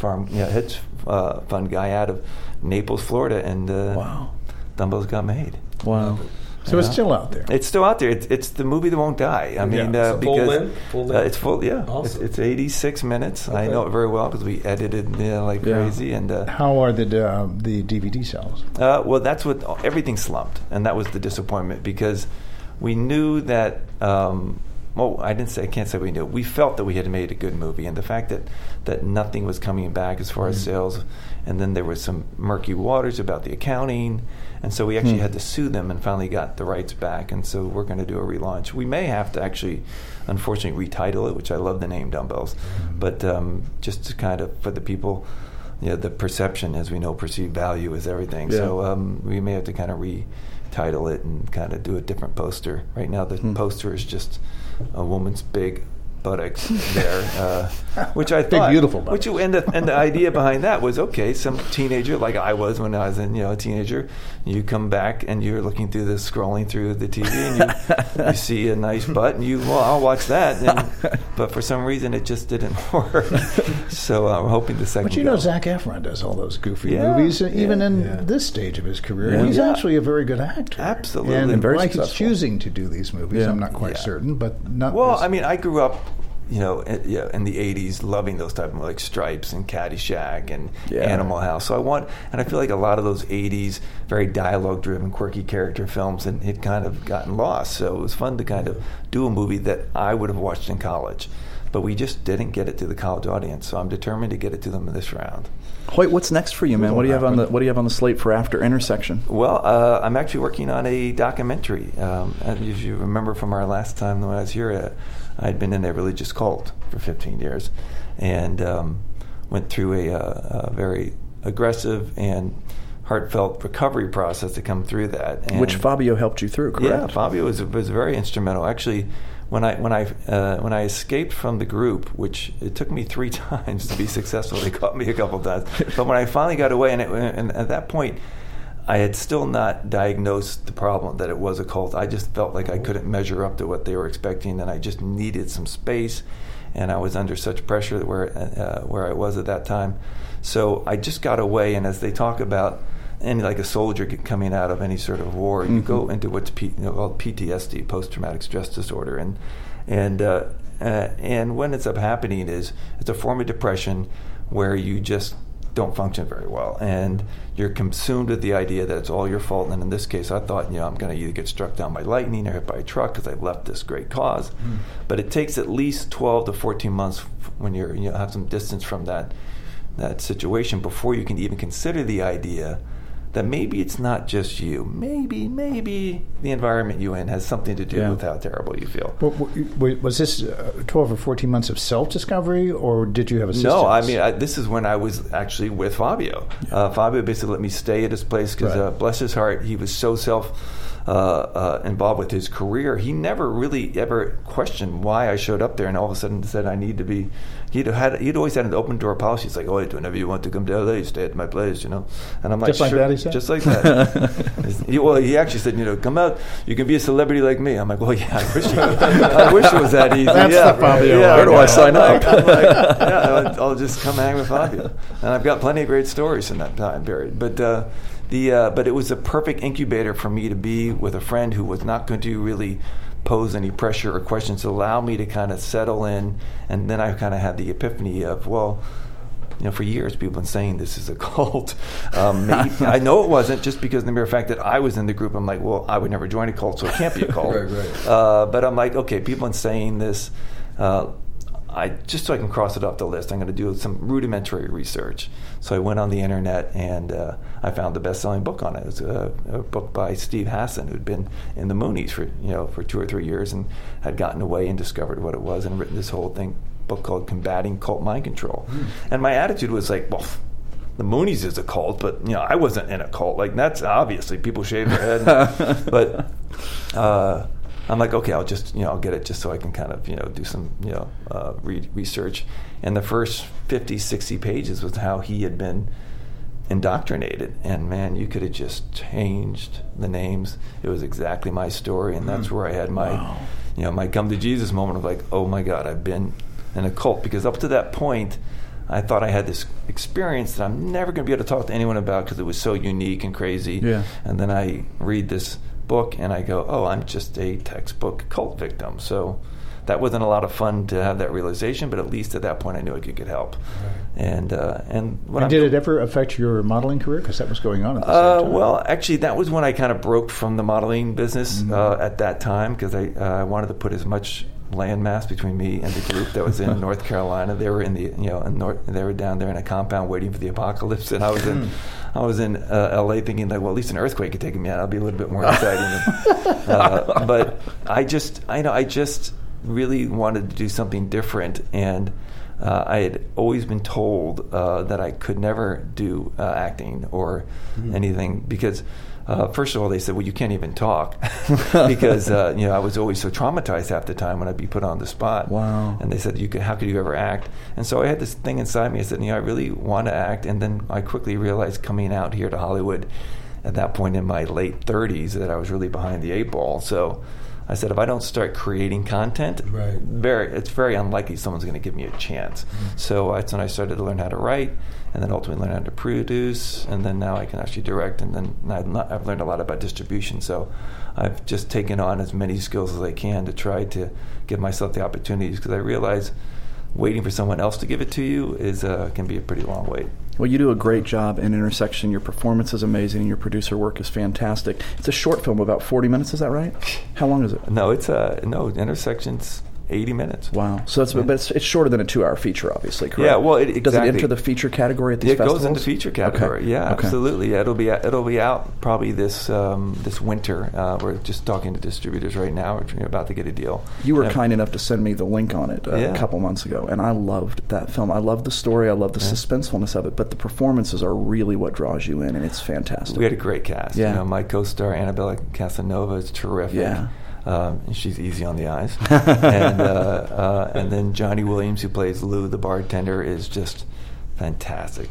guy out of Naples, Florida, and Dumbbells got made. Wow. So it's still out there. It's still out there. It's the movie that won't die. I mean, because full length? It's full. Yeah, awesome. It's 86 minutes. Okay. I know it very well because we edited crazy. And how are the DVD sales? Well, that's what everything slumped, and that was the disappointment because we knew that I can't say we knew. We felt that we had made a good movie, and the fact that nothing was coming back as far as sales, and then there was some murky waters about the accounting, and so we actually had to sue them and finally got the rights back, and so we're going to do a relaunch. We may have to actually, unfortunately, retitle it, which I love the name Dumbbells, but just to kind of, for the people, the perception, as we know, perceived value is everything. Yeah. So we may have to kind of retitle it and kind of do a different poster. Right now, the poster is just a woman's big buttocks there, which I thought, big beautiful buttocks. And the idea behind that was, okay, some teenager like I was when I was a teenager, you come back and you're looking through scrolling through the TV and you see a nice butt and I'll watch that. But for some reason it just didn't work. So I'm hoping the second. But Zac Efron does all those goofy movies, even in this stage of his career. Yeah. He's actually a very good actor. Absolutely, and very why successful. He's choosing to do these movies, I'm not quite certain, but not. Well, I grew up, in the 80s, loving those type of like Stripes and Caddyshack and Animal House. So I feel like a lot of those 80s very dialogue-driven, quirky character films, and it kind of gotten lost. So it was fun to kind of do a movie that I would have watched in college, but we just didn't get it to the college audience. So I'm determined to get it to them in this round. Hoyt, what's next for you, man? What do you have on the slate for after Intersection? Well, I'm actually working on a documentary. As you remember from our last time when I was here, I'd been in a religious cult for 15 years and went through a very aggressive and heartfelt recovery process to come through that. And which Fabio helped you through, correct? Yeah, Fabio was very instrumental. Actually, when I escaped from the group, which it took me 3 times to be successful, they caught me a couple of times. But when I finally got away, and at that point, I had still not diagnosed the problem that it was a cult. I just felt like I couldn't measure up to what they were expecting, and I just needed some space, and I was under such pressure where I was at that time. So I just got away, and as they talk about, like a soldier coming out of any sort of war, you go into what's called PTSD, post-traumatic stress disorder, and what ends up happening is it's a form of depression where you just don't function very well, and you're consumed with the idea that it's all your fault. And in this case, I thought, I'm going to either get struck down by lightning or hit by a truck because I left this great cause. But it takes at least 12 to 14 months when you have some distance from that situation before you can even consider the idea that maybe it's not just you. Maybe the environment you're in has something to do with how terrible you feel. Was this 12 or 14 months of self-discovery, or did you have assistance? No, this is when I was actually with Fabio. Fabio basically let me stay at his place because, bless his heart, he was so involved with his career. He never really ever questioned why I showed up there and all of a sudden said I need to be. He'd always had an open door policy. It's like, whenever you want to come to LA, stay at my place, And I'm like, just like that, he said? Just like that. He actually said, come out, you can be a celebrity like me. I'm like, well, yeah, I wish it was that easy. That's the Fabio. Where do I sign up? I'm like, I'll just come hang with Fabio. And I've got plenty of great stories in that time period. But but it was a perfect incubator for me to be with a friend who was not going to really pose any pressure or questions, to allow me to kind of settle in. And then I kind of had the epiphany of, for years people have been saying this is a cult. Maybe, I know it wasn't, just because of the mere fact that I was in the group. I'm like, well, I would never join a cult, so it can't be a cult. Right. But I'm like, okay, people have been saying this. Just so I can cross it off the list, I'm going to do some rudimentary research. So I went on the internet and I found the best-selling book on it. It was a book by Steve Hassan, who'd been in the Moonies for 2 or 3 years and had gotten away and discovered what it was and written this whole book called Combating Cult Mind Control. And my attitude was like, well, the Moonies is a cult, but I wasn't in a cult. Like, that's obviously people shave their head, but. I'm like, okay, I'll just, I'll get it just so I can kind of, do some, research. And the first 50, 60 pages was how he had been indoctrinated. And man, you could have just changed the names. It was exactly my story. And that's where I had my, my come to Jesus moment of like, oh my God, I've been in a cult. Because up to that point, I thought I had this experience that I'm never going to be able to talk to anyone about because it was so unique and crazy. Yeah. And then I read this book and I go, oh, I'm just a textbook cult victim. So that wasn't a lot of fun to have that realization, but at least at that point I knew I could get help. Right. And did it ever affect your modeling career? Because that was going on at the same time. Well, actually, that was when I kind of broke from the modeling business at that time, because I wanted to put as much landmass between me and the group that was in North Carolina. They were in the they were down there in a compound waiting for the apocalypse, and I was in L.A. thinking like, well, at least an earthquake could take me out. I'll be a little bit more exciting. But I just really wanted to do something different, and I had always been told that I could never do acting or anything because. First of all, they said, well, you can't even talk because, I was always so traumatized half the time when I'd be put on the spot. Wow. And they said, how could you ever act? And so I had this thing inside me. I said, I really want to act. And then I quickly realized coming out here to Hollywood at that point in my late 30s that I was really behind the 8 ball. So I said, if I don't start creating content, it's very unlikely someone's going to give me a chance. Mm-hmm. So that's when I started to learn how to write, and then ultimately learn how to produce, and then now I can actually direct, and then I've learned a lot about distribution. So I've just taken on as many skills as I can to try to give myself the opportunities, because I realize waiting for someone else to give it to you can be a pretty long wait. Well, you do a great job in Intersection. Your performance is amazing, and your producer work is fantastic. It's a short film, about 40 minutes. Is that right? How long is it? No, Intersection's 80 minutes. Wow. So but it's shorter than a 2-hour feature, obviously, correct? Yeah, well, exactly. Does it enter the feature category at these festivals? It goes into feature category, okay. Yeah, okay. Absolutely. Yeah, it'll be out probably this winter. We're just talking to distributors right now. We're about to get a deal. You were kind enough to send me the link on it a couple months ago, and I loved that film. I love the story. I love the suspensefulness of it, but the performances are really what draws you in, and it's fantastic. We had a great cast. Yeah. My co-star, Annabella Casanova, is terrific. Yeah. She's easy on the eyes. And then Johnny Williams, who plays Lou, the bartender, is just fantastic.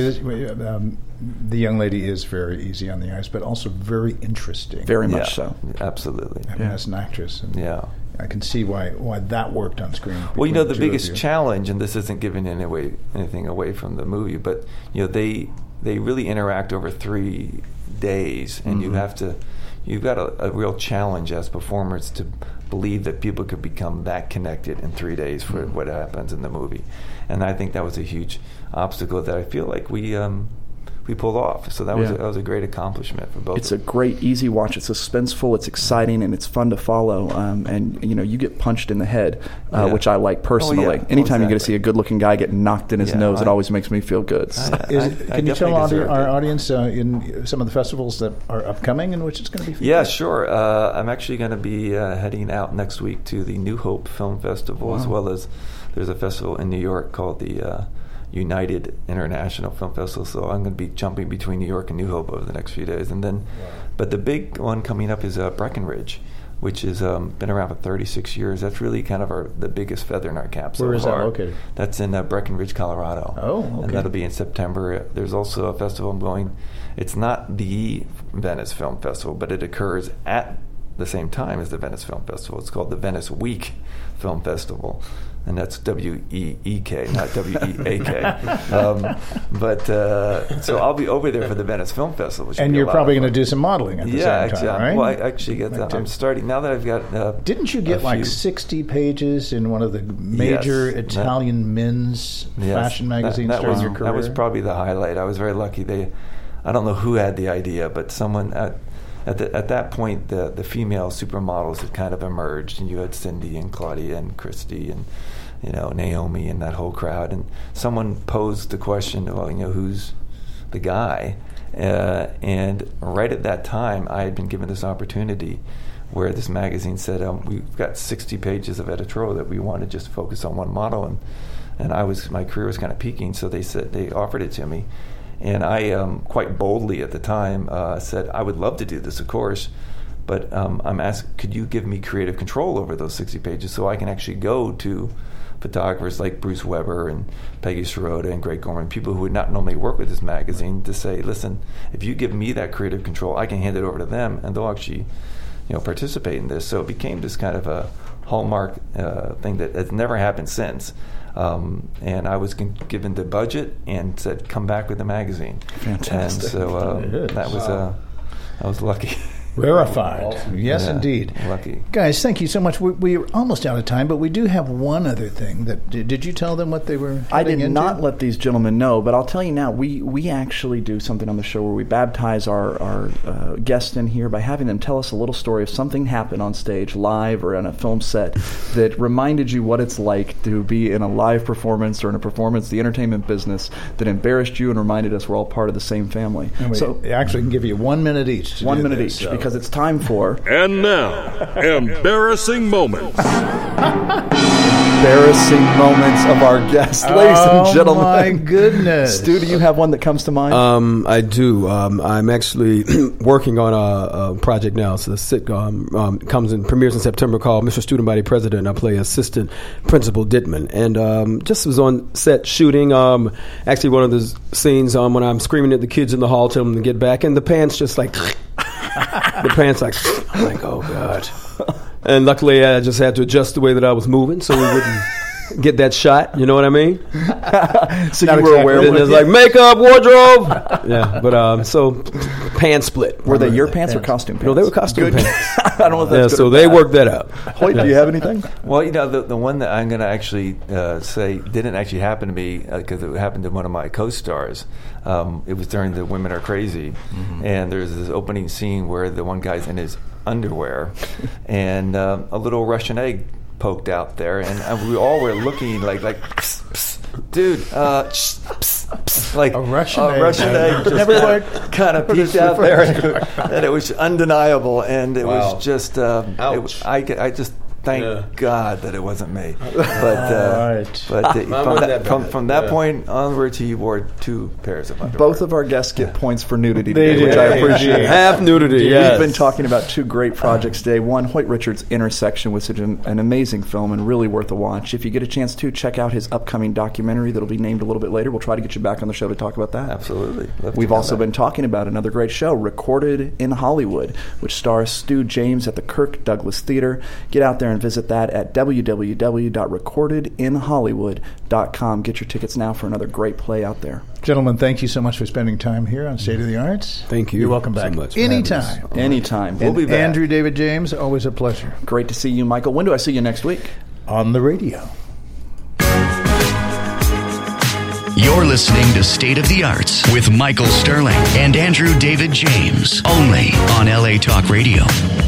The young lady is very easy on the eyes, but also very interesting. Very much so. Absolutely. As an actress. Yeah. I can see why that worked on screen. Well, the biggest challenge, and this isn't giving anything away from the movie, but they really interact over 3 days, and you've got a real challenge as performers to believe that people could become that connected in 3 days for what happens in the movie. And I think that was a huge obstacle that I feel like we pulled off. So that was a great accomplishment for both. It's a great, easy watch. It's suspenseful, it's exciting, and it's fun to follow. And you get punched in the head, which I like personally. Anytime you get to see a good-looking guy get knocked in his nose, it always makes me feel good. Can you tell our audience in some of the festivals that are upcoming in which it's going to be featured? Yeah, sure. I'm actually going to be heading out next week to the New Hope Film Festival, as well as there's a festival in New York called the United International Film Festival, so I'm going to be jumping between New York and New Hope over the next few days. And then, but the big one coming up is Breckenridge, which has been around for 36 years. That's really kind of the biggest feather in our cap so far. Where is that located? That's in Breckenridge, Colorado. Oh, okay. And that'll be in September. There's also a festival I'm going. It's not the Venice Film Festival, but it occurs at the same time as the Venice Film Festival. It's called the Venice Week Film Festival. And that's W-E-E-K, not W-E-A-K. So I'll be over there for the Venice Film Festival. And you're probably going to do some modeling at the same time, right? Well, I actually I'm starting, now that I've got Didn't you get like 60 pages in one of the major Italian men's fashion magazines during your career? That was probably the highlight. I was very lucky. I don't know who had the idea, but someone... At that point, the female supermodels had kind of emerged, and you had Cindy and Claudia and Christy and Naomi and that whole crowd. And someone posed the question, well, who's the guy? And right at that time, I had been given this opportunity where this magazine said, we've got 60 pages of editorial that we want to just focus on one model, and my career was kind of peaking, so they offered it to me. And I, quite boldly at the time, said, I would love to do this, of course, but I'm asked, could you give me creative control over those 60 pages so I can actually go to photographers like Bruce Weber and Peggy Sirota and Greg Gorman, people who would not normally work with this magazine, to say, listen, if you give me that creative control, I can hand it over to them, and they'll actually participate in this. So it became this kind of a hallmark thing that has never happened since. And I was given the budget and said, come back with the magazine. Fantastic. And so I was lucky. Rarefied. Yes, indeed. Lucky. Guys, thank you so much. We're almost out of time, but we do have one other thing. Did you tell them what they were I did into? not let these gentlemen know, but I'll tell you now, we actually do something on the show where we baptize our guests in here by having them tell us a little story of something happened on stage, live or on a film set, that reminded you what it's like to be in a live performance or in a performance, the entertainment business, that embarrassed you and reminded us we're all part of the same family. So actually can give you 1 minute each. 1 minute each, because it's time for... And now, embarrassing moments. Embarrassing moments of our guests, ladies and gentlemen. Oh, my goodness. Stu, do you have one that comes to mind? I do. I'm actually working on a project now. It's a sitcom. Comes in premieres in September called Mr. Student Body President. I play Assistant Principal Dittman. And just was on set shooting. Actually, one of the scenes when I'm screaming at the kids in the hall, telling them to get back, and the pants just like... the pants like... I'm like, oh, God. And luckily, I just had to adjust the way that I was moving so we wouldn't get that shot. You know what I mean? So you were aware of it. And it's like, makeup, wardrobe. Yeah, but so pants split. Were they your pants or costume pants? No, they were costume pants. I don't know if that's good so or they bad. worked that out. Hoyt, do you have anything? Well, the one that I'm going to actually say didn't actually happen to me because it happened to one of my co-stars. It was during the Women Are Crazy, and there's this opening scene where the one guy's in his underwear, and a little Russian egg poked out there, and we all were looking like psst, psst, dude, psst, psst, psst, like a Russian egg just kind of peeked out there, and it was undeniable, and it was just I just thank God that it wasn't me. But from that point onwards, he wore 2 pairs of underwear. Both of our guests get points for nudity today, which I appreciate. Half nudity, yes. We've been talking about 2 great projects today. One, Hoyt Richards' Intersection, which is an amazing film and really worth a watch. If you get a chance to, check out his upcoming documentary that'll be named a little bit later. We'll try to get you back on the show to talk about that. Absolutely. We've also been talking about another great show, Recorded in Hollywood, which stars Stu James at the Kirk Douglas Theater. Get out there and visit that at www.recordedinhollywood.com. Get your tickets now for another great play out there. Gentlemen, thank you so much for spending time here on State of the Arts. Thank you. You're welcome back. So much Anytime. Anytime. We'll be back. Andrew David James, always a pleasure. Great to see you, Michael. When do I see you next week? On the radio. You're listening to State of the Arts with Michael Sterling and Andrew David James, only on LA Talk Radio.